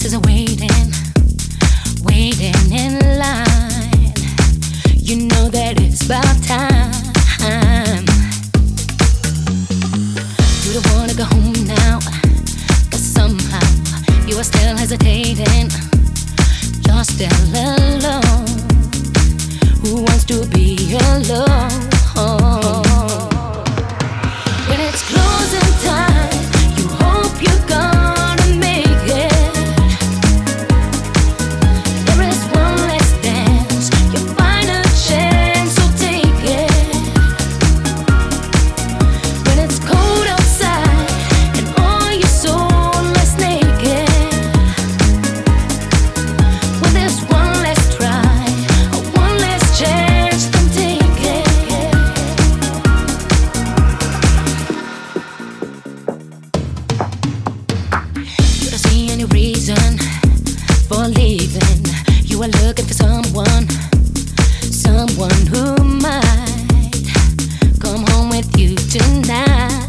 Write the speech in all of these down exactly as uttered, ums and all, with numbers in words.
masses are waiting, waiting in line. You know that it's about time. You don't wanna go home now, but somehow you are still hesitating. You're still alone. Who wants to be alone? When it's closing time, you hope you're gonna make it. There is one last dance, your final chance, so take it. When it's cold outside and all your soul is naked, when there's one last try, one last chance, then take it. You don't see any reason for leaving. You are looking for someone, someone who might come home with you tonight.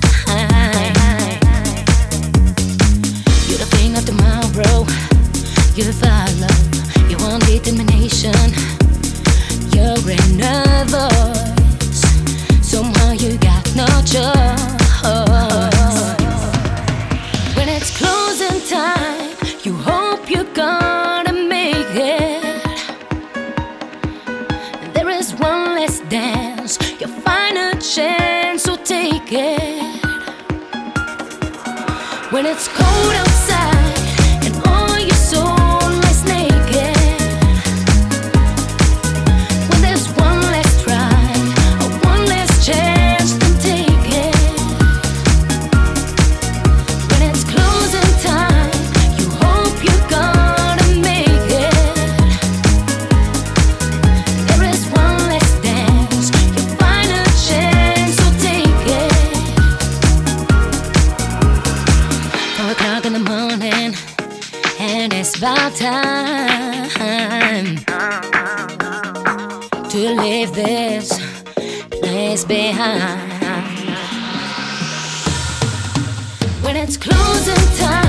You don't think of tomorrow, you follow your own determination. You're in a voice, somehow you got no choice. When it's closing time, you hope you're gonna make it. There is one last dance, your final chance, so take it. When it's cold outside and all your soul is naked, when there's one last try, or one last chance, then take it. When it's closing time, you hope you're gonna make it. There is one last dance, your final chance, so take it. Four o'clock in the morning, and it's about time to leave this place behind. When it's closing time,